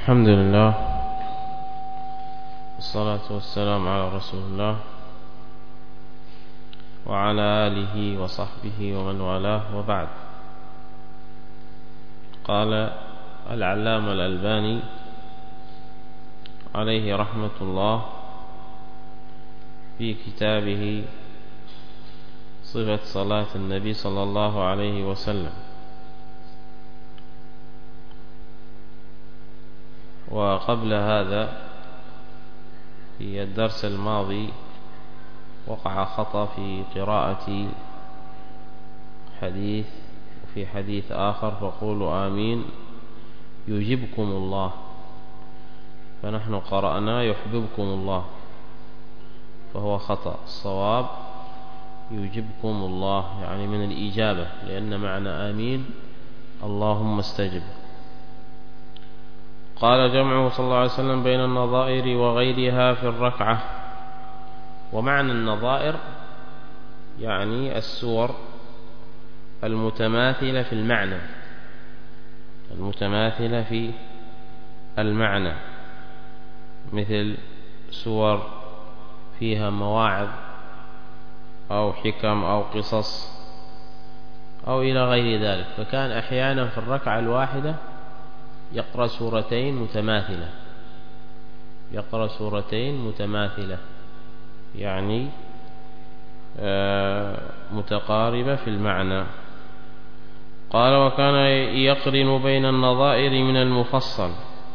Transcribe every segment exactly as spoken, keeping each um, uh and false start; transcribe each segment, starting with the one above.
الحمد لله والصلاة والسلام على رسول الله وعلى آله وصحبه ومن والاه، وبعد. قال العلامة الألباني عليه رحمة الله في كتابه صفة صلاة النبي صلى الله عليه وسلم: وقبل هذا في الدرس الماضي وقع خطأ في قراءة حديث، وفي حديث آخر فقولوا آمين يجبكم الله، فنحن قرأنا يحببكم الله، فهو خطأ. الصواب يجبكم الله، يعني من الإجابة، لأن معنى آمين اللهم استجب. قال جمعه صلى الله عليه وسلم بين النظائر وغيرها في الركعة. ومعنى النظائر يعني السور المتماثلة في المعنى، المتماثلة في المعنى، مثل سور فيها مواعظ أو حكم أو قصص أو إلى غير ذلك. فكان أحيانا في الركعة الواحدة يقرأ سورتين متماثلة، يقرأ سورتين متماثلة يعني متقاربة في المعنى. قال وكان يقرن بين النظائر من المفصل.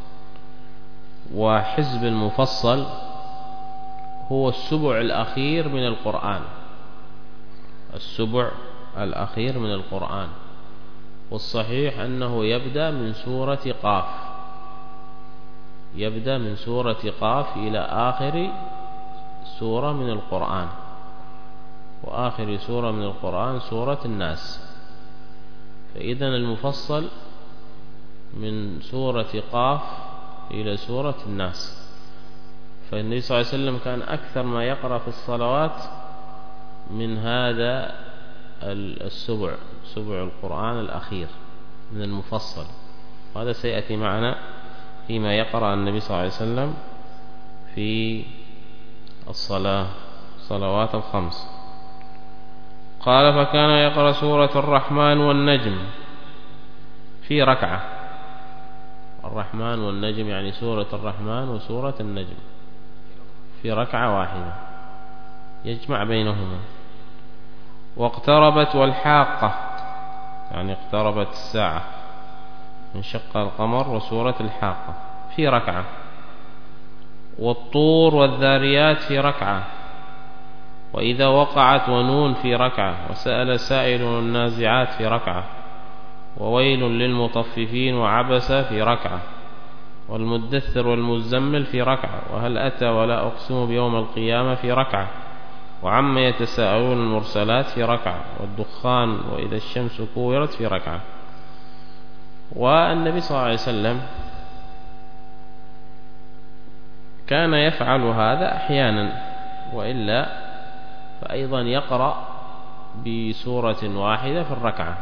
وحزب المفصل هو السبع الأخير من القرآن، السبع الأخير من القرآن. والصحيح أنه يبدأ من سورة قاف، يبدأ من سورة قاف إلى آخر سورة من القرآن، وآخر سورة من القرآن سورة الناس. فإذن المفصل من سورة قاف إلى سورة الناس. فالنبي صلى الله عليه وسلم كان أكثر ما يقرأ في الصلوات من هذا السبع، سبع القرآن الأخير من المفصل. وهذا سيأتي معنا فيما يقرأ النبي صلى الله عليه وسلم في الصلاة، صلوات الخمس. قال فكان يقرأ سورة الرحمن والنجم في ركعة. الرحمن والنجم يعني سورة الرحمن وسورة النجم في ركعة واحدة، يجمع بينهما. واقتربت والحاقة يعني اقتربت الساعة، انشق القمر، وسورة الحاقة في ركعة. والطور والذاريات في ركعة. وإذا وقعت ونون في ركعة. وسأل سائل النازعات في ركعة. وويل للمطففين وعبس في ركعة. والمدثر والمزمل في ركعة. وهل أتى ولا أقسم بيوم القيامة في ركعة. وعما يتساءلون المرسلات في ركعة. والدخان وإذا الشمس كورت في ركعة. والنبي صلى الله عليه وسلم كان يفعل هذا أحيانا، وإلا فأيضا يقرأ بسورة واحدة في الركعة.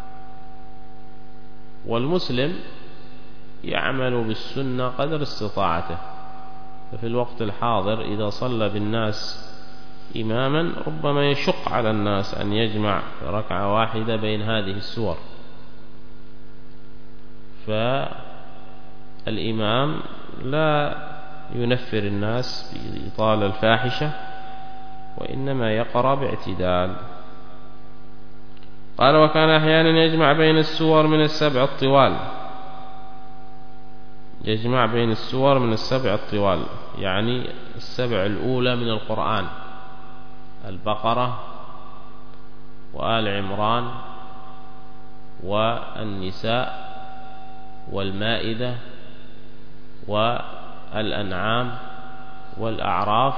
والمسلم يعمل بالسنة قدر استطاعته. ففي الوقت الحاضر إذا صلى بالناس إماما ربما يشق على الناس أن يجمع في ركعة واحدة بين هذه السور، فالإمام لا ينفر الناس بإطالة الفاحشة، وإنما يقرأ باعتدال. قال وكان أحيانا يجمع بين السور من السبع الطوال، يجمع بين السور من السبع الطوال يعني السبع الأولى من القرآن: البقرة وآل عمران والنساء والمائدة والأنعام والأعراف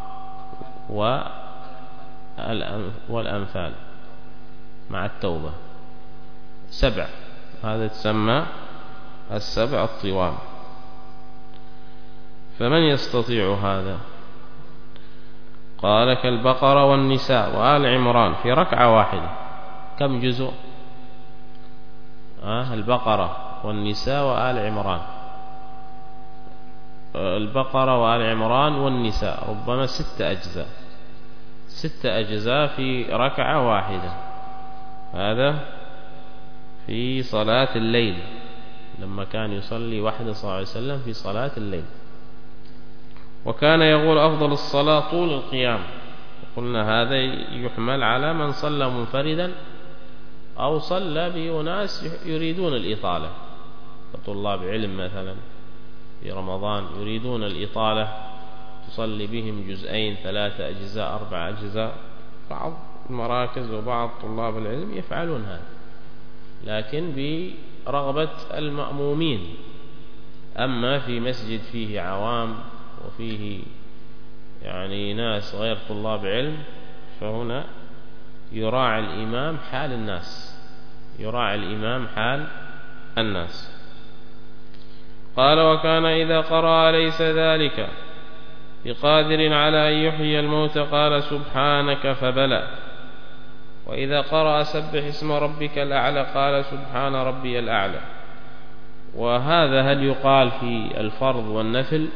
والأنفال مع التوبة. سبع، هذا تسمى السبع الطوال. فمن يستطيع هذا؟ قال كالبقرة والنساء وآل عمران في ركعة واحدة. كم جزء؟ آه البقرة والنساء وآل عمران البقرة وآل عمران والنساء، ربما ست أجزاء ست أجزاء في ركعة واحدة. هذا في صلاة الليل لما كان يصلي وحده صلى الله عليه وسلم في صلاة الليل. وكان يقول أفضل الصلاة طول القيام. قلنا هذا يحمل على من صلى منفردا أو صلى بأناس يريدون الإطالة، كطلاب علم مثلا في رمضان يريدون الإطالة، تصلي بهم جزئين ثلاثة أجزاء أربع أجزاء. بعض المراكز وبعض طلاب العلم يفعلون هذا، لكن برغبة المأمومين. أما في مسجد فيه عوام وفيه يعني ناس غير طلاب علم، فهنا يراعي الإمام حال الناس يراعي الإمام حال الناس. قال: وكان إذا قرأ ليس ذلك بقادر على أن يحيي الموت قال: سبحانك فبلى. وإذا قرأ سبح اسم ربك الأعلى قال: سبحان ربي الأعلى. وهذا هل يقال في الفرض والنفل؟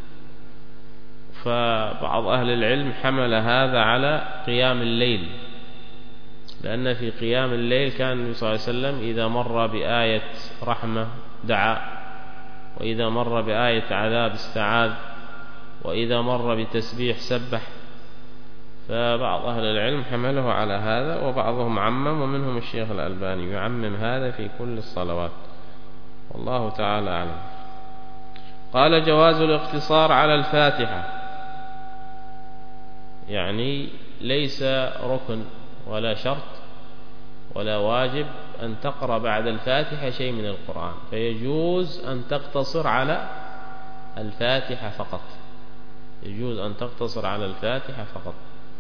فبعض أهل العلم حمل هذا على قيام الليل، لأن في قيام الليل كان النبي صلى الله عليه وسلم إذا مر بآية رحمة دعا، وإذا مر بآية عذاب استعاذ، وإذا مر بتسبيح سبح. فبعض أهل العلم حمله على هذا، وبعضهم عمم، ومنهم الشيخ الألباني يعمم هذا في كل الصلوات، والله تعالى أعلم. قال: جواز الاقتصار على الفاتحة، يعني ليس ركن ولا شرط ولا واجب أن تقرأ بعد الفاتحة شيء من القرآن، فيجوز أن تقتصر على الفاتحة فقط يجوز أن تقتصر على الفاتحة فقط.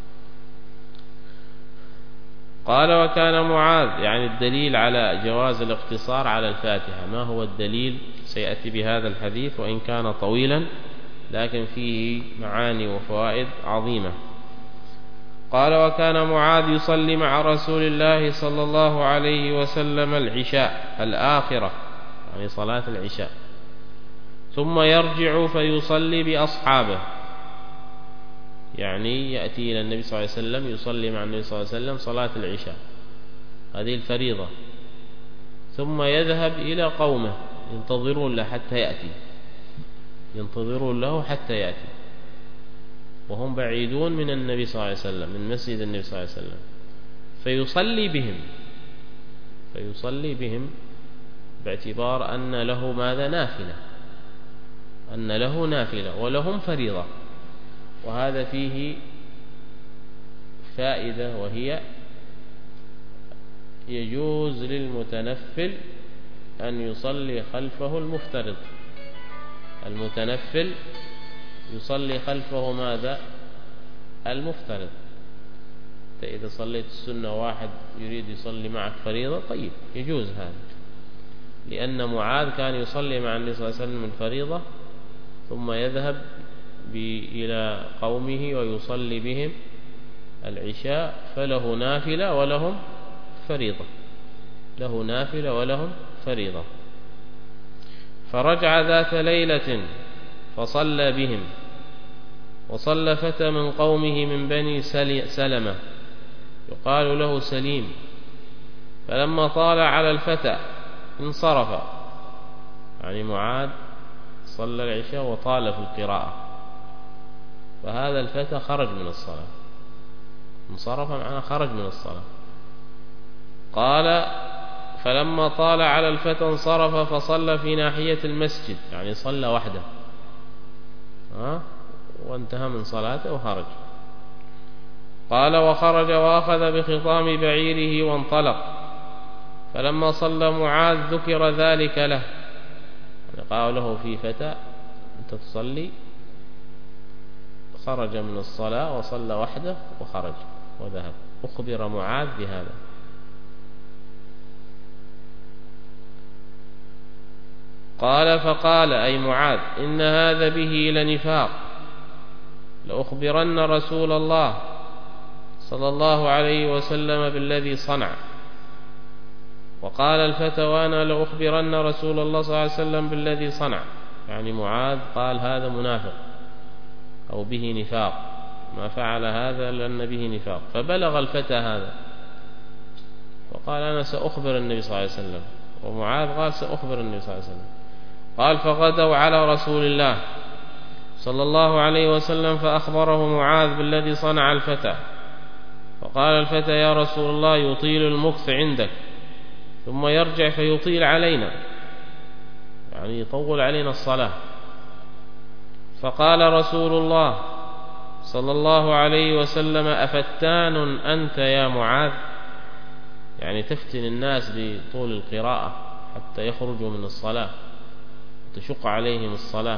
قال: وكان معاذ، يعني الدليل على جواز الاقتصار على الفاتحة. ما هو الدليل؟ سيأتي بهذا الحديث وإن كان طويلا لكن فيه معاني وفوائد عظيمة. قال: وكان معاذ يصلي مع رسول الله صلى الله عليه وسلم العشاء الآخرة، يعني صلاة العشاء، ثم يرجع فيصلي بأصحابه، يعني يأتي إلى النبي صلى الله عليه وسلم يصلي مع النبي صلى الله عليه وسلم صلاة العشاء، هذه الفريضة، ثم يذهب إلى قومه ينتظرون له حتى يأتي ينتظرون له حتى يأتي وهم بعيدون من النبي صلى الله عليه وسلم، من مسجد النبي صلى الله عليه وسلم، فيصلي بهم فيصلي بهم باعتبار أن له ماذا؟ نافلة أن له نافلة ولهم فريضة. وهذا فيه فائدة، وهي يجوز للمتنفل أن يصلي خلفه المفترض. المتنفل يصلي خلفه ماذا؟ المفترض. إذا صليت السنة واحد يريد يصلي معك فريضة، طيب يجوز هذا، لأن معاذ كان يصلي مع النبي صلى الله عليه وسلم الفريضة ثم يذهب إلى قومه ويصلي بهم العشاء، فله نافلة ولهم فريضة له نافلة ولهم فريضة. فرجع ذات ليلة فصلى بهم، وصلى فتى من قومه من بني سلمة يقال له سليم، فلما طال على الفتى انصرف، يعني معاذ صلى العشاء وطال في القراءة، فهذا الفتى خرج من الصلاة، انصرف معنا خرج من الصلاة. قال: فلما طال على الفتى انصرف فصلى في ناحية المسجد، يعني صلى وحده ها وانتهى من صلاته وخرج. قال: وخرج وأخذ بخطام بعيره وانطلق، فلما صلى معاذ ذكر ذلك له، يعني قال له في فتى أنت تصلي، خرج من الصلاة وصلى وحده وخرج وذهب، أخبر معاذ بهذا. قال: فقال أي معاذ: إن هذا به لنفاق، لأخبرن رسول الله صلى الله عليه وسلم بالذي صنع. وقال الفتى: وأنا لأخبرن رسول الله صلى الله عليه وسلم بالذي صنع. يعني معاذ قال هذا منافق أو به نفاق، ما فعل هذا لأن به نفاق. فبلغ الفتى هذا فقال أنا سأخبر النبي صلى الله عليه وسلم، ومعاذ قال سأخبر النبي صلى الله عليه وسلم. قال فغدوا على رسول الله صلى الله عليه وسلم فأخبره معاذ بالذي صنع الفتى. فقال الفتى يا رسول الله يطيل المكث عندك ثم يرجع فيطيل علينا، يعني يطول علينا الصلاة. فقال رسول الله صلى الله عليه وسلم أفتان أنت يا معاذ، يعني تفتن الناس بطول القراءة حتى يخرجوا من الصلاة تشق عليهم الصلاة.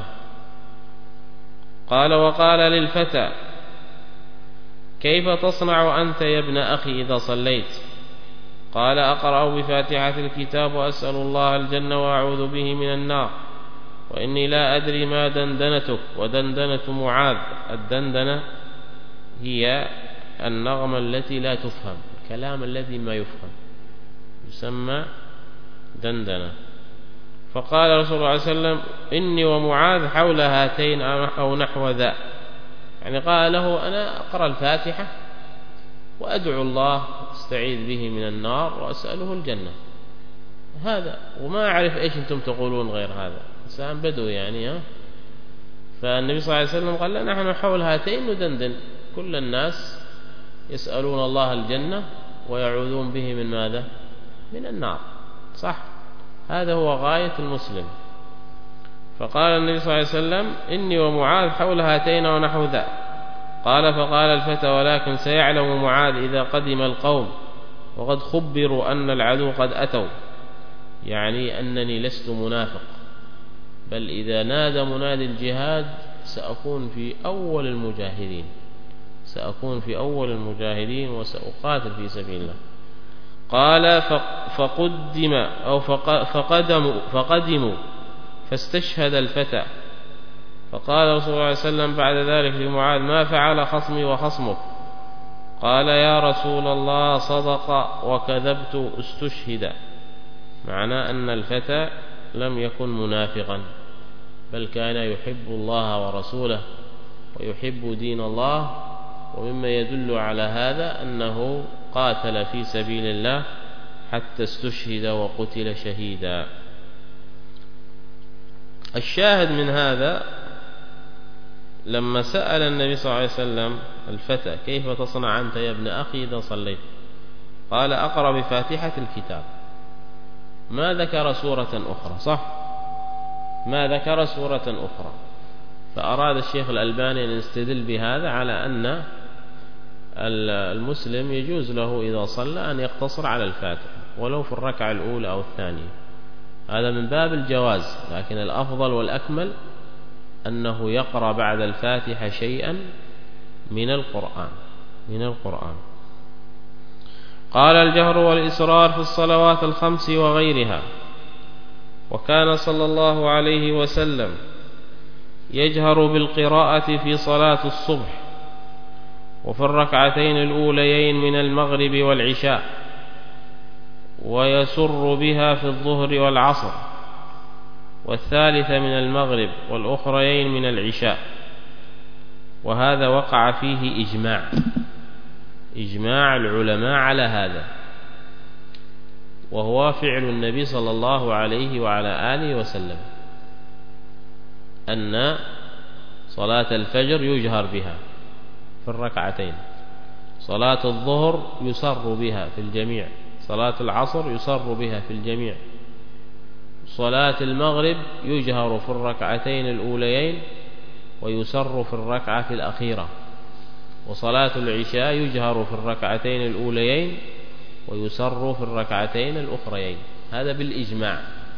قال وقال للفتى كيف تصنع أنت يا ابن أخي إذا صليت؟ قال أقرأ بفاتحة الكتاب وأسأل الله الجنة وأعوذ به من النار، وإني لا أدري ما دندنتك ودندنة معاذ. الدندنة هي النغمة التي لا تفهم، الكلام الذي ما يفهم يسمى دندنة. فقال رسول الله صلى الله عليه وسلم إني ومعاذ حول هاتين أو نحو ذا، يعني قال له أنا أقرأ الفاتحة وأدعو الله استعيذ به من النار وأسأله الجنة، هذا وما أعرف إيش أنتم تقولون غير هذا، إنسان بدو يعني ها. فالنبي صلى الله عليه وسلم قال لا نحن حول هاتين ندندن، كل الناس يسألون الله الجنة ويعوذون به من ماذا؟ من النار، صح؟ هذا هو غاية المسلم. فقال النبي صلى الله عليه وسلم إني ومعاذ حول هاتين ونحو ذا. قال فقال الفتى ولكن سيعلم معاذ إذا قدم القوم وقد خبروا أن العدو قد أتوا، يعني أنني لست منافق، بل إذا نادى منادي الجهاد سأكون في أول المجاهدين، سأكون في أول المجاهدين وسأقاتل في سبيل الله. قال فقدم أو فقدموا, فقدموا فاستشهد الفتى. فقال رسول الله صلى الله عليه وسلم بعد ذلك لمعاذ ما فعل خصمي وخصمك؟ قال يا رسول الله صدق وكذبت استشهد، معناه أن الفتى لم يكن منافقا بل كان يحب الله ورسوله ويحب دين الله، ومما يدل على هذا أنه قاتل في سبيل الله حتى استشهد وقتل شهيدا. الشاهد من هذا لما سأل النبي صلى الله عليه وسلم الفتى كيف تصنع أنت يا ابن أخي إذا صليت؟ قال أقرأ بفاتحة الكتاب، ما ذكر سورة أخرى، صح؟ ما ذكر سورة أخرى. فأراد الشيخ الألباني أن يستدل بهذا على أن المسلم يجوز له إذا صلى أن يقتصر على الفاتحة ولو في الركعة الأولى أو الثانية، هذا من باب الجواز، لكن الأفضل والأكمل أنه يقرأ بعد الفاتحة شيئا من القرآن من القرآن. قال الجهر والإسرار في الصلوات الخمس وغيرها. وكان صلى الله عليه وسلم يجهر بالقراءة في صلاة الصبح وفي الركعتين الأوليين من المغرب والعشاء، ويسر بها في الظهر والعصر والثالثة من المغرب والأخريين من العشاء. وهذا وقع فيه إجماع إجماع العلماء على هذا، وهو فعل النبي صلى الله عليه وعلى آله وسلم، أن صلاة الفجر يجهر بها في الركعتين، صلاة الظهر يسر بها في الجميع، صلاة العصر يسر بها في الجميع، صلاة المغرب يجهر في الركعتين الأوليين ويسر في الركعة الأخيرة، وصلاة العشاء يجهر في الركعتين الأوليين ويسر في الركعتين الأخريين، هذا بالإجماع.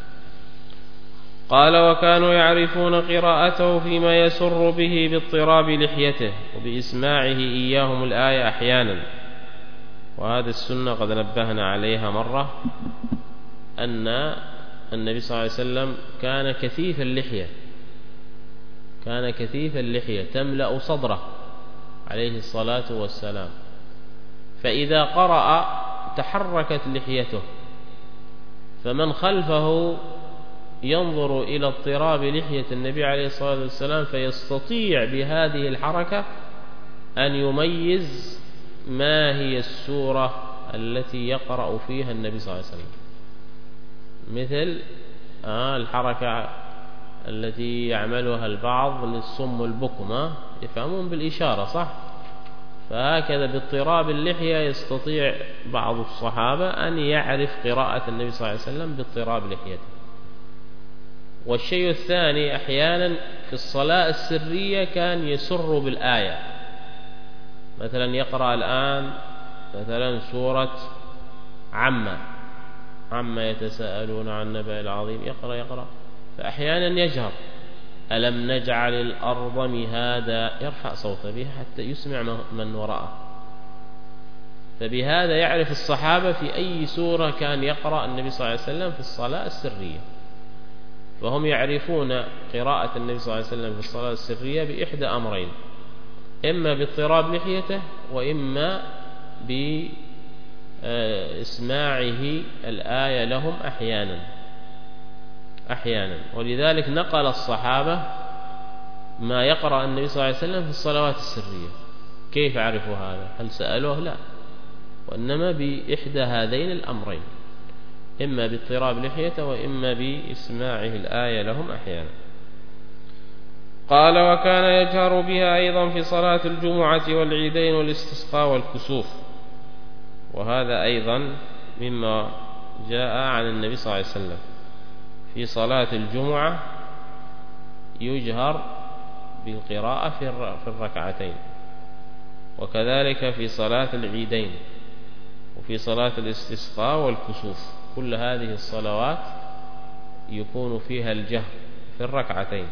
قال وكانوا يعرفون قراءته فيما يسر به باضطراب لحيته وبإسماعه إياهم الآية أحيانا. وهذه السنة قد نبهنا عليها مرة، أن النبي صلى الله عليه وسلم كان كثيف اللحية كان كثيف اللحية تملأ صدره عليه الصلاة والسلام، فإذا قرأ تحركت لحيته، فمن خلفه ينظر إلى اضطراب لحية النبي عليه الصلاة والسلام فيستطيع بهذه الحركة أن يميز ما هي السورة التي يقرأ فيها النبي صلى الله عليه وسلم، مثل آه الحركة التي يعملها البعض للصم والبكم، يفهمون بالإشارة صح؟ فهكذا باضطراب اللحية يستطيع بعض الصحابة أن يعرف قراءة النبي صلى الله عليه وسلم باضطراب لحيته. والشيء الثاني أحيانا في الصلاة السرية كان يسر بالآية، مثلا يقرأ الآن مثلا سورة عما عما يتساءلون عن النبأ العظيم، يقرأ يقرأ فأحيانا يجهر ألم نجعل الأرض مهادا، يرفع صوته بها حتى يسمع من وراءه. فبهذا يعرف الصحابة في أي سورة كان يقرأ النبي صلى الله عليه وسلم في الصلاة السرية، فهم يعرفون قراءة النبي صلى الله عليه وسلم في الصلاة السرية بإحدى أمرين، إما باضطراب لحيته وإما بإسماعه الآية لهم أحيانا أحيانا ولذلك نقل الصحابة ما يقرأ النبي صلى الله عليه وسلم في الصلوات السرية. كيف عرفوا هذا؟ هل سألوه؟ لا، وإنما بإحدى هذين الأمرين، إما باضطراب لحيته وإما بإسماعه الآية لهم أحيانا. قال وكان يجهر بها أيضا في صلاة الجمعة والعيدين والاستسقاء والكسوف، وهذا أيضا مما جاء عن النبي صلى الله عليه وسلم. في صلاة الجمعة يجهر بالقراءة في الركعتين، وكذلك في صلاة العيدين وفي صلاة الاستسقاء والكسوف، كل هذه الصلوات يكون فيها الجهر في الركعتين.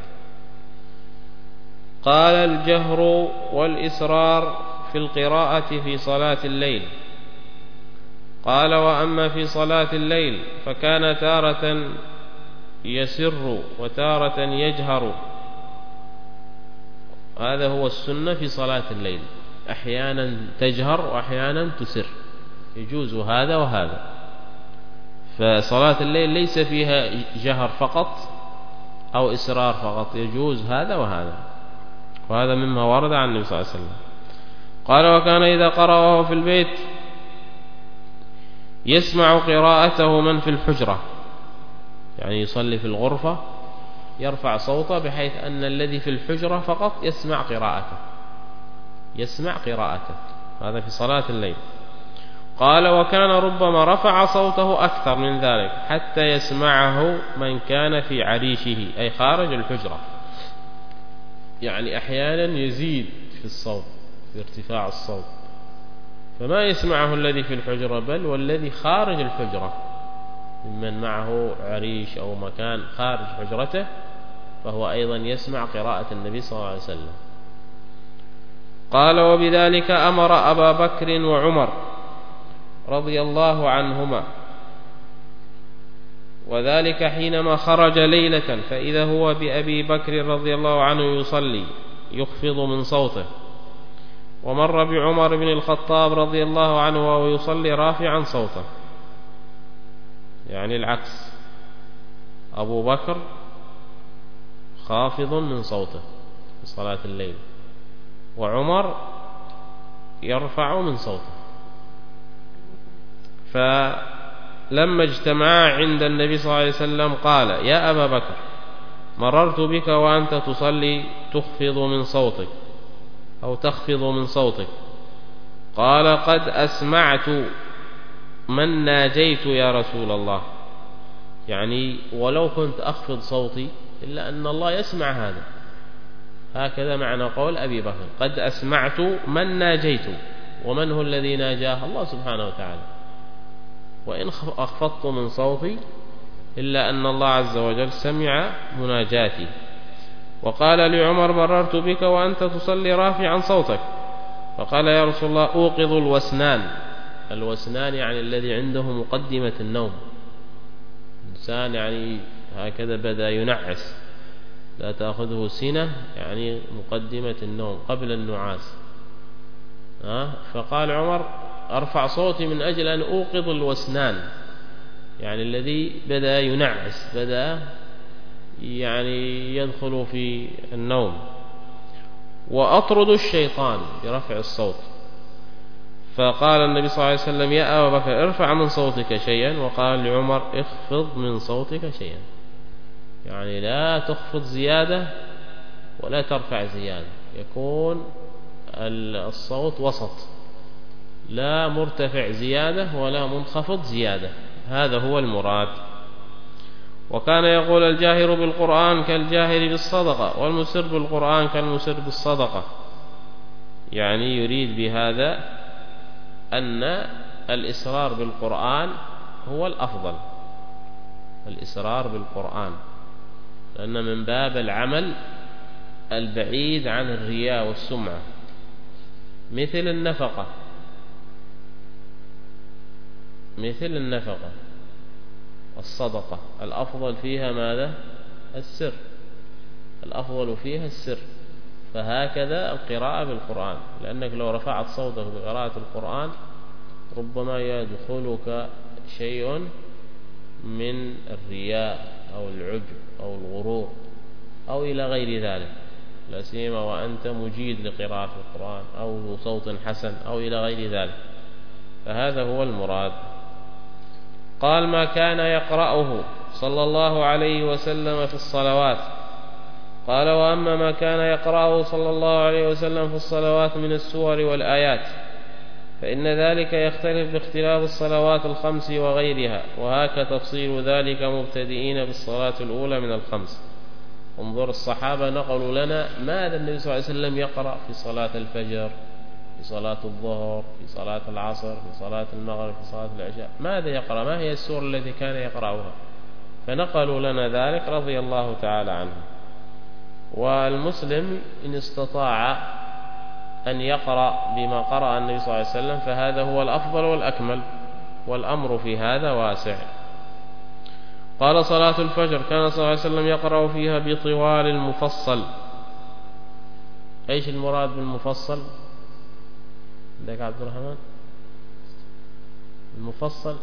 قال الجهر والإسرار في القراءة في صلاة الليل. قال وأما في صلاة الليل فكان تارة يسر وتارة يجهر، هذا هو السنة في صلاة الليل، أحيانا تجهر وأحيانا تسر، يجوز هذا وهذا. فصلاة الليل ليس فيها جهر فقط أو إسرار فقط، يجوز هذا وهذا، وهذا مما ورد عن النبي صلى الله عليه وسلم. قال وكان إذا قرأه في البيت يسمع قراءته من في الحجرة، يعني يصلي في الغرفة يرفع صوته بحيث أن الذي في الحجرة فقط يسمع قراءته يسمع قراءته هذا في صلاة الليل. قال وكان ربما رفع صوته أكثر من ذلك حتى يسمعه من كان في عريشه، أي خارج الحجرة، يعني أحيانا يزيد في الصوت في ارتفاع الصوت فما يسمعه الذي في الحجرة، بل والذي خارج الحجرة ممن معه عريش أو مكان خارج حجرته فهو أيضا يسمع قراءة النبي صلى الله عليه وسلم. قال وبذلك أمر أبا بكر وعمر رضي الله عنهما، وذلك حينما خرج ليلة فإذا هو بأبي بكر رضي الله عنه يصلي يخفض من صوته، ومر بعمر بن الخطاب رضي الله عنه وهو يصلي رافعا صوته، يعني العكس، أبو بكر خافض من صوته في صلاة الليل وعمر يرفع من صوته. فلما اجتمعا عند النبي صلى الله عليه وسلم قال يا أبا بكر مررت بك وأنت تصلي تخفض من صوتك أو تخفض من صوتك. قال قد أسمعت من ناجيت يا رسول الله، يعني ولو كنت أخفض صوتي إلا أن الله يسمع هذا، هكذا معنى قول أبي بكر قد أسمعت من ناجيت، ومن هو الذي ناجاه؟ الله سبحانه وتعالى. وإن أخفضت من صوتي إلا أن الله عز وجل سمع مناجاتي. وقال لعمر مررت بك وأنت تصلي رافعا صوتك، فقال يا رسول الله أوقظ الوسنان. الوسنان يعني الذي عنده مقدمة النوم، إنسان يعني هكذا بدأ ينعس، لا تأخذه سنة، يعني مقدمة النوم قبل النعاس. فقال عمر أرفع صوتي من أجل أن أوقظ الوسنان، يعني الذي بدأ ينعس، بدأ يعني يدخل في النوم. وأطرد الشيطان برفع الصوت. فقال النبي صلى الله عليه وسلم يا أبا بكر ارفع من صوتك شيئا، وقال لعمر اخفض من صوتك شيئا، يعني لا تخفض زيادة ولا ترفع زيادة، يكون الصوت وسط، لا مرتفع زيادة ولا منخفض زيادة، هذا هو المراد. وكان يقول الجاهر بالقرآن كالجاهر بالصدقة، والمسر بالقرآن كالمسر بالصدقة، يعني يريد بهذا أن الإسرار بالقرآن هو الأفضل، الإسرار بالقرآن، لأن من باب العمل البعيد عن الرياء والسمعة. مثل النفقة، مثل النفقة الصدقة الأفضل فيها ماذا؟ السر، الأفضل فيها السر. فهكذا القراءة بالقرآن، لأنك لو رفعت صوتك بقراءة القرآن ربما يدخلك شيء من الرياء أو العجب أو الغرور أو إلى غير ذلك، لا سيما وأنت مجيد لقراءة القرآن أو ذو صوت حسن أو إلى غير ذلك، فهذا هو المراد. قال ما كان يقرأه صلى الله عليه وسلم في الصلوات. قال وأما ما كان يقرأه صلى الله عليه وسلم في الصلوات من السور والآيات فإن ذلك يختلف باختلاف الصلوات الخمس وغيرها، وهكذا تفصيل ذلك مبتدئين بالصلاة الأولى من الخمس. انظر الصحابة نقلوا لنا ماذا النبي صلى الله عليه وسلم يقرأ في صلاة الفجر، في صلاة الظهر، في صلاة العصر، في صلاة المغرب، في صلاة العشاء، ماذا يقرأ، ما هي السور التي كان يقرأها، فنقلوا لنا ذلك رضي الله تعالى عنه. والمسلم إن استطاع أن يقرأ بما قرأ النبي صلى الله عليه وسلم فهذا هو الأفضل والأكمل، والأمر في هذا واسع. قال صلاة الفجر كان صلى الله عليه وسلم يقرأ فيها بطوال المفصل. إيش المراد بالمفصل؟ عندك عبد الرحمن؟ المفصل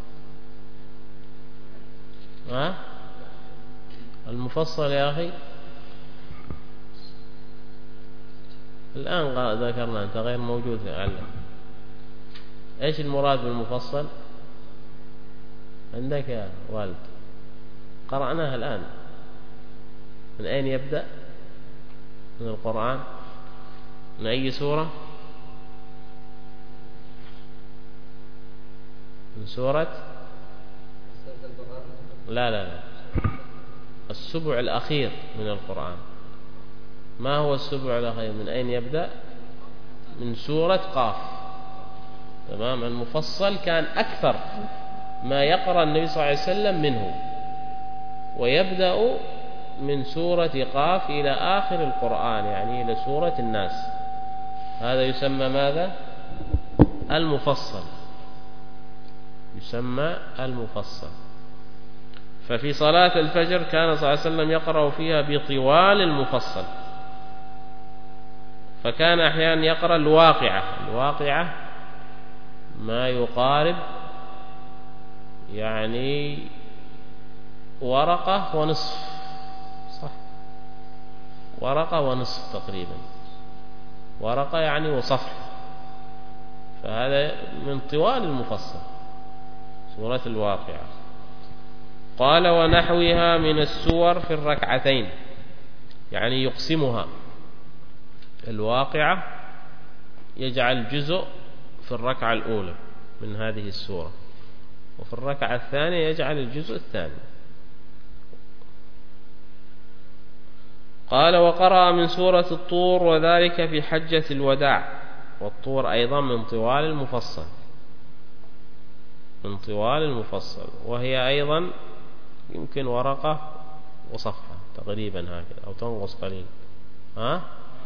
ها؟ المفصل يا أخي الآن ذكرنا، أنت غير موجود في علم. إيش المراد بالمفصل عندك يا والد؟ قرأناها الآن. من أين يبدأ؟ من القرآن. من أي سورة؟ من سورة لا لا لا السبع الأخير من القرآن. ما هو السبع الأخير؟ من أين يبدأ؟ من سورة قاف. تمام. المفصل كان أكثر ما يقرأ النبي صلى الله عليه وسلم منه، ويبدأ من سورة قاف إلى آخر القرآن، يعني إلى سورة الناس. هذا يسمى ماذا؟ المفصل، يسمى المفصل. ففي صلاة الفجر كان صلى الله عليه وسلم يقرأ فيها بطوال المفصل، فكان أحيانا يقرأ الواقعة. الواقعة ما يقارب يعني ورقة ونصف، صح، ورقة ونصف تقريبا، ورقة يعني وصفحة، فهذا من طوال المفصل سورة الواقعة. قال ونحوها من السور في الركعتين، يعني يقسمها. الواقعة يجعل جزء في الركعة الأولى من هذه السورة، وفي الركعة الثانية يجعل الجزء الثاني. قال وقرأ من سورة الطور وذلك في حجة الوداع، والطور أيضا من طوال المفصل، من طوال المفصل، وهي أيضا يمكن ورقة وصفحة تقريبا هكذا، أو تنقص قليل، ها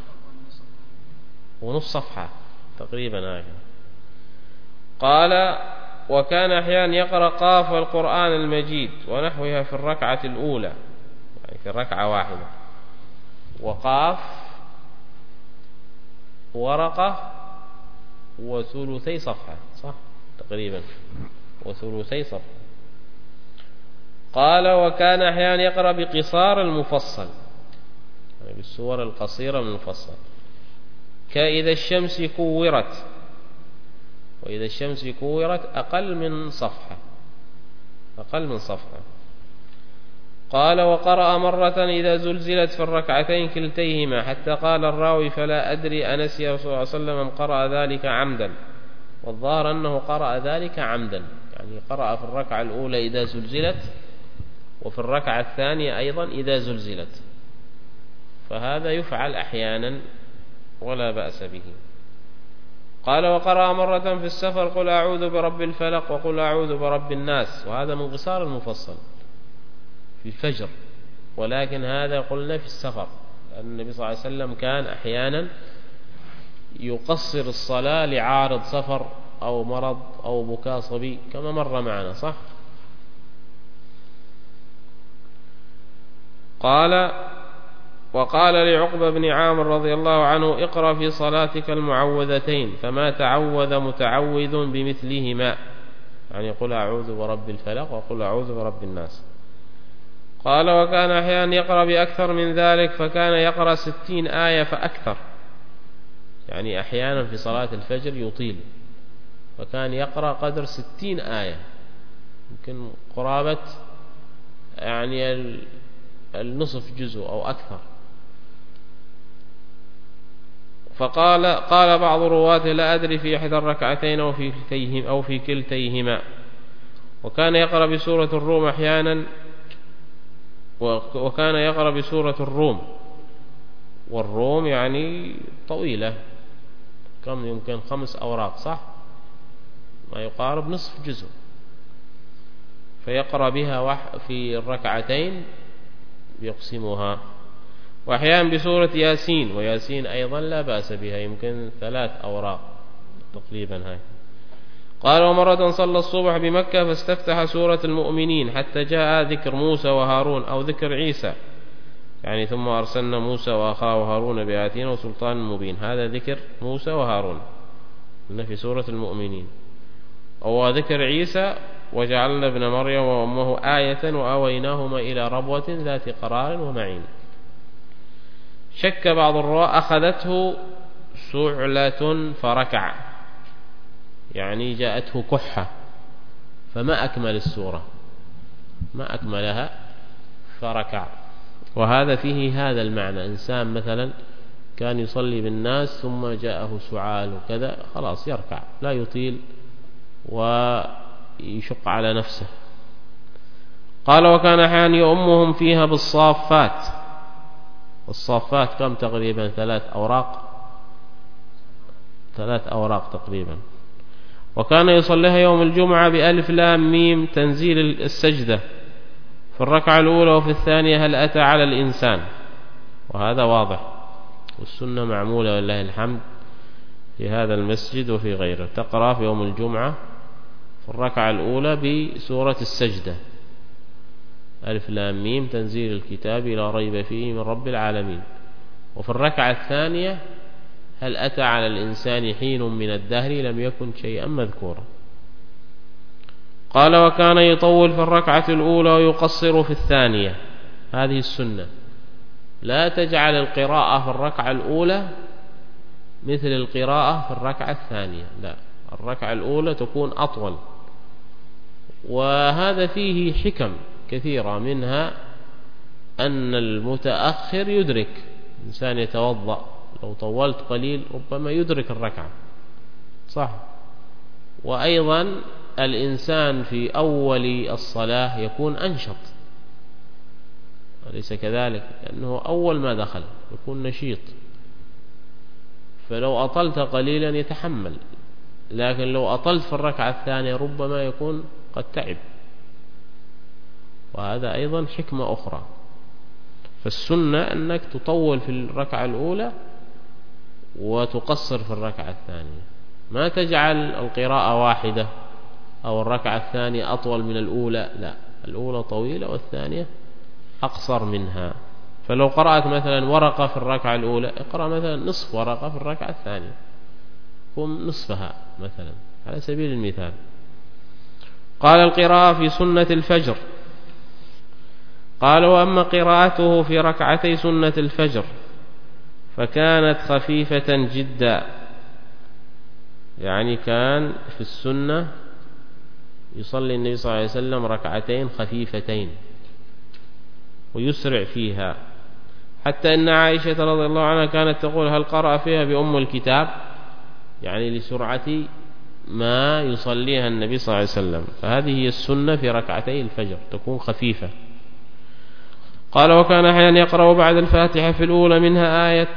ونص صفحة تقريبا هكذا. قال وكان أحيانا يقرأ قاف القرآن المجيد ونحوها في الركعة الأولى، يعني في الركعة واحدة، وقاف ورقة وثلثي صفحة، صح تقريبا، وثلثي صفحة. قال وكان أحيانا يقرأ بقصار المفصل، يعني بالسور القصيرة من المفصل، كإذا الشمس كورت، وإذا الشمس كورت أقل من صفحة، أقل من صفحة. قال وقرأ مرة إذا زلزلت في الركعتين كلتيهما، حتى قال الراوي فلا أدري أنسي رسول الله صلى الله عليه وسلم قرأ ذلك عمدا، والظاهر أنه قرأ ذلك عمدا، يعني قرأ في الركعة الأولى إذا زلزلت، وفي الركعة الثانية أيضا إذا زلزلت، فهذا يفعل أحيانا ولا بأس به. قال وقرأ مرة في السفر قل أعوذ برب الفلق وقل أعوذ برب الناس، وهذا من قصار المفصل في الفجر، ولكن هذا قلنا في السفر، لأن النبي صلى الله عليه وسلم كان أحيانا يقصر الصلاة لعارض سفر أو مرض أو بكاء صبي كما مر معنا، صح؟ قال وقال لعقبة بن عامر رضي الله عنه اقرأ في صلاتك المعوذتين، فما تعوذ متعوذ بمثلهما، يعني قل أعوذ برب الفلق وقل أعوذ برب الناس. قال وكان أحيانا يقرأ بأكثر من ذلك، فكان يقرأ ستين آية فأكثر، يعني أحيانا في صلاة الفجر يطيل، فكان يقرأ قدر ستين آية، يمكن قرابة يعني النصف جزء أو أكثر. فقال قال بعض رواته لا أدري في إحدى الركعتين أو في كلتيهما أو في كلتيهما. وكان يقرأ بسورة الروم أحيانا، وكان يقرأ بسورة الروم، والروم يعني طويلة، كم يمكن خمس أوراق، صح؟ ما يقارب نصف جزء، فيقرأ بها في الركعتين يقسمها. وأحيانا بسورة ياسين، وياسين أيضا لا بأس بها، يمكن ثلاث أوراق تقريبا هاي. قال ومرة صلى الصبح بمكة فاستفتح سورة المؤمنين حتى جاء ذكر موسى وهارون أو ذكر عيسى، يعني ثم أرسلنا موسى وأخاه هارون بآياتنا وسلطان مبين، هذا ذكر موسى وهارون في سورة المؤمنين. أو ذكر عيسى وجعلنا ابن مريم وأمه آية وآويناهما إلى ربوة ذات قرار ومعين. شك بعض الرواة أخذته سعلة فركع، يعني جاءته كحة فما أكمل السورة، ما أكملها فركع. وهذا فيه هذا المعنى، إنسان مثلا كان يصلي بالناس ثم جاءه سعال وكذا، خلاص يركع لا يطيل ويشق على نفسه. قال وكان أحيانا يؤمهم فيها بالصافات، والصافات كم تقريبا؟ ثلاث أوراق، ثلاث أوراق تقريبا. وكان يصليها يوم الجمعة بألف لام ميم تنزيل السجدة في الركعة الأولى وفي الثانية هل أتى على الإنسان، وهذا واضح، والسنة معمولة والله الحمد في هذا المسجد وفي غيره. تقرأ في يوم الجمعة في الركعة الأولى بسورة السجدة ألف لام ميم تنزيل الكتاب لا ريب فيه من رب العالمين، وفي الركعة الثانية هل أتى على الإنسان حين من الدهر لم يكن شيئا مذكورا. قال وكان يطول في الركعة الأولى ويقصر في الثانية، هذه السنة، لا تجعل القراءة في الركعة الأولى مثل القراءة في الركعة الثانية، لا، الركعة الأولى تكون أطول. وهذا فيه حكم كثيرة، منها أن المتأخر يدرك، إنسان يتوضأ لو طولت قليل ربما يدرك الركعة، صح. وأيضا الإنسان في أول الصلاة يكون أنشط، أليس كذلك؟ لأنه أول ما دخل يكون نشيط، فلو أطلت قليلا يتحمل، لكن لو أطلت في الركعة الثانية ربما يكون قد تعب، وهذا أيضا حكمة أخرى. فالسنة أنك تطول في الركعة الأولى وتقصر في الركعة الثانية، ما تجعل القراءة واحدة أو الركعة الثانية أطول من الأولى، لا، الأولى طويلة والثانية أقصر منها. فلو قرأت مثلا ورقة في الركعة الأولى اقرأ مثلا نصف ورقة في الركعة الثانية، قم نصفها مثلا على سبيل المثال. قال القراءة في سنة الفجر قال: وأما قراءته في ركعتي سنة الفجر فكانت خفيفة جدا، يعني كان في السنة يصلي النبي صلى الله عليه وسلم ركعتين خفيفتين ويسرع فيها، حتى إن عائشة رضي الله عنها كانت تقول: هل قرأ فيها بأم الكتاب؟ يعني لسرعة ما يصليها النبي صلى الله عليه وسلم. فهذه هي السنة في ركعتي الفجر، تكون خفيفة. قال: وكان أحيانا يقرأ بعد الفاتحة في الأولى منها آية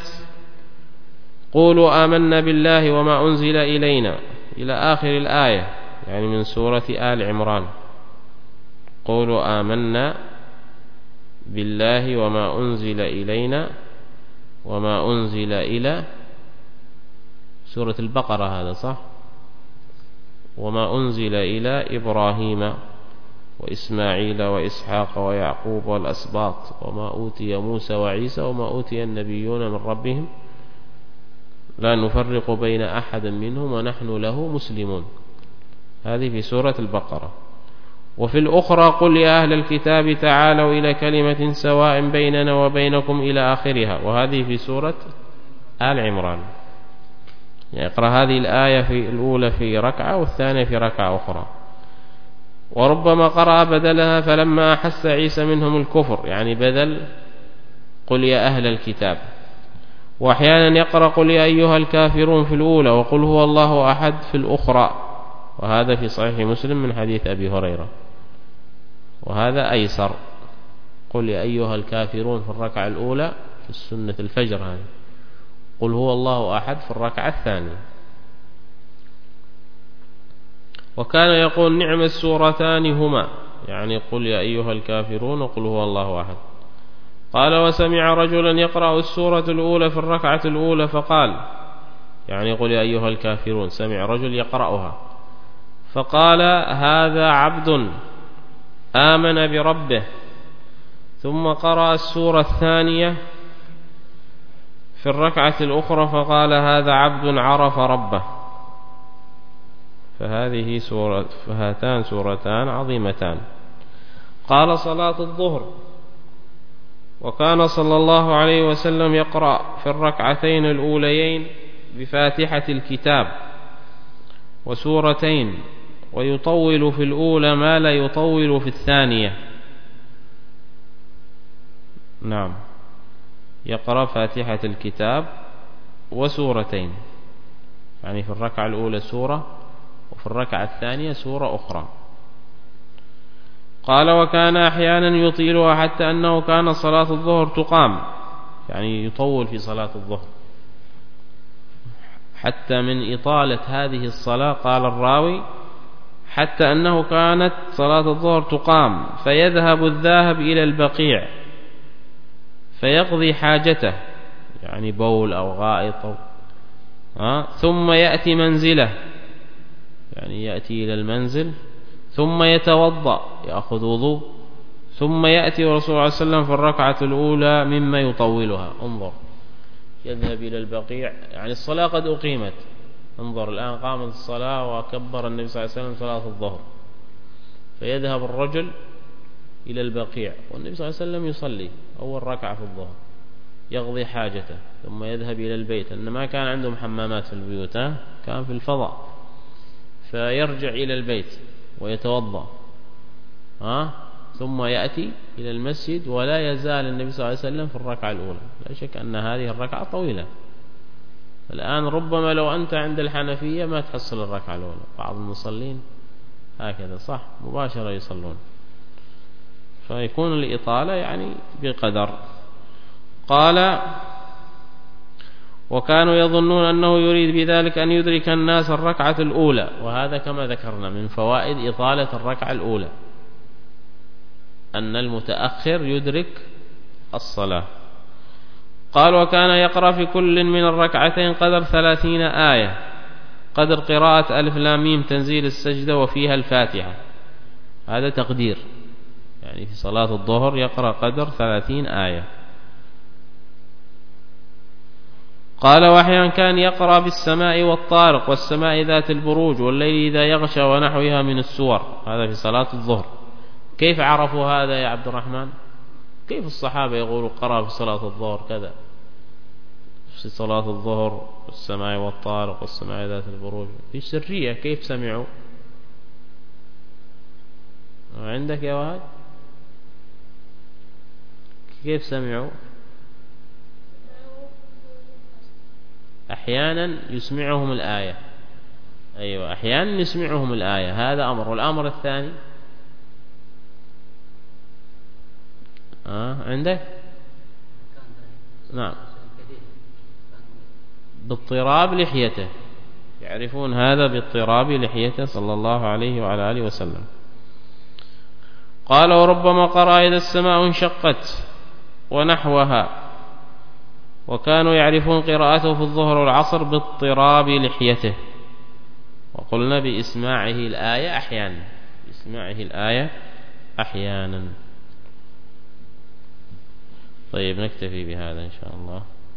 قولوا آمنا بالله وما أنزل إلينا إلى آخر الآية، يعني من سورة آل عمران. قولوا آمنا بالله وما أنزل إلينا وما أنزل إلى سورة البقرة، هذا صح؟ وما أنزل إلى إبراهيم وإسماعيل وإسحاق ويعقوب والأسباط وما أوتي موسى وعيسى وما أوتي النبيون من ربهم لا نفرق بين أحد منهم ونحن له مسلمون. هذه في سورة البقرة. وفي الأخرى قل يا أهل الكتاب تعالوا إلى كلمة سواء بيننا وبينكم إلى آخرها، وهذه في سورة آل عمران. يقرأ هذه الآية في الأولى في ركعة والثانية في ركعة أخرى. وربما قرأ بدلها فلما أحس عيسى منهم الكفر، يعني بدل قل يا أهل الكتاب. وأحيانا يقرأ قل يا أيها الكافرون في الأولى وقل هو الله أحد في الأخرى، وهذا في صحيح مسلم من حديث أبي هريرة، وهذا أيسر. قل يا أيها الكافرون في الركعة الأولى في السنة الفجر، هذه قل هو الله أحد في الركعة الثانية. وكان يقول نعم السورتان هما، يعني قل يا أيها الكافرون وقل هو الله أحد. قال: وسمع رجلا يقرأ السورة الأولى في الركعة الأولى فقال، يعني قل يا أيها الكافرون، سمع رجل يقرأها فقال: هذا عبد آمن بربه. ثم قرأ السورة الثانية في الركعة الأخرى فقال: هذا عبد عرف ربه. فهذه سورة فهاتان سورتان عظيمتان. قال: صلاة الظهر. وكان صلى الله عليه وسلم يقرأ في الركعتين الأوليين بفاتحة الكتاب وسورتين، ويطول في الأولى ما لا يطول في الثانية. نعم، يقرأ فاتحة الكتاب وسورتين، يعني في الركعة الأولى سورة وفي الركعة الثانية سورة أخرى. قال: وكان أحيانا يطيلها حتى أنه كان صلاة الظهر تقام، يعني يطول في صلاة الظهر، حتى من إطالة هذه الصلاة قال الراوي حتى أنه كانت صلاة الظهر تقام فيذهب الذاهب إلى البقيع فيقضي حاجته، يعني بول أو غائط أو آه ثم يأتي منزله، يعني يأتي إلى المنزل ثم يتوضأ يأخذ وضوء، ثم يأتي الرسول صلى الله عليه وسلم في الركعة الأولى مما يطولها. انظر، يذهب إلى البقيع، يعني الصلاة قد أقيمت، انظر الآن قامت الصلاة وكبر النبي صلى الله عليه وسلم صلاة الظهر، فيذهب الرجل إلى البقيع والنبي صلى الله عليه وسلم يصلي أول ركعة في الظهر، يقضي حاجته ثم يذهب إلى البيت، لأن ما كان عندهم حمامات في البيوت، كان في الفضاء، فيرجع إلى البيت ويتوضأ ها ثم يأتي إلى المسجد، ولا يزال النبي صلى الله عليه وسلم في الركعة الأولى. لا شك أن هذه الركعة طويلة. الآن ربما لو أنت عند الحنفية ما تحصل الركعة الأولى، بعض المصلين هكذا صح مباشرة يصلون، فيكون الإطالة يعني بقدر. قال: وكانوا يظنون أنه يريد بذلك أن يدرك الناس الركعة الأولى، وهذا كما ذكرنا من فوائد إطالة الركعة الأولى أن المتأخر يدرك الصلاة. قال: وكان يقرأ في كل من الركعتين قدر ثلاثين آية، قدر قراءة ألف لام ميم تنزيل السجدة وفيها الفاتحة، هذا تقدير، يعني في صلاة الظهر يقرأ قدر ثلاثين آية. قال: وأحيانا كان يقرأ بالسماء والطارق والسماء ذات البروج والليل إذا يغشى ونحوها من السور، هذا في صلاة الظهر. كيف عرفوا هذا يا عبد الرحمن؟ كيف الصحابة يقولوا قرأ في صلاة الظهر كذا، في صلاة الظهر والسماء والطارق والسماء ذات البروج، في سرية، كيف سمعوا؟ عندك يا واد كيف سمعوا؟ أحيانا يسمعهم الآية، أيوة أحيانا يسمعهم الآية، هذا أمر. والأمر الثاني آه عندك نعم باضطراب لحيته، يعرفون هذا باضطراب لحيته صلى الله عليه وعلى آله وسلم. قال وربما قرأ إذا السماء انشقت ونحوها، وكانوا يعرفون قراءته في الظهر والعصر باضطراب لحيته. وقلنا بإسماعه الآية أحيانا، بإسماعه الآية أحيانا. طيب نكتفي بهذا إن شاء الله.